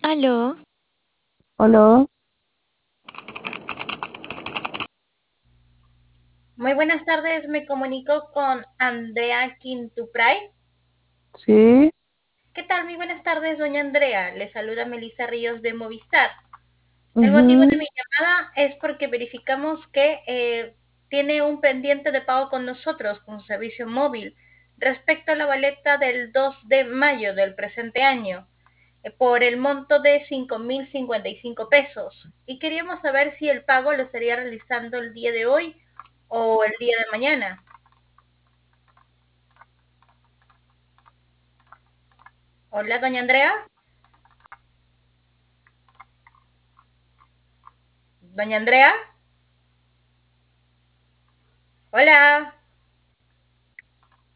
Aló, Hola, Muy buenas tardes, me comunico con Andrea Quintupray. sí, ¿Qué tal? Muy buenas tardes, doña Andrea. Le saluda Melissa Ríos de Movistar. El motivo de ujú. mi llamada es porque verificamos que tiene un pendiente de pago con nosotros, con servicio móvil, respecto a la boleta del 2 de mayo del presente año, por el monto de 5.055 pesos. Y queríamos saber si el pago lo estaría realizando el día de hoy o el día de mañana. Hola, doña Andrea. Doña Andrea. Hola.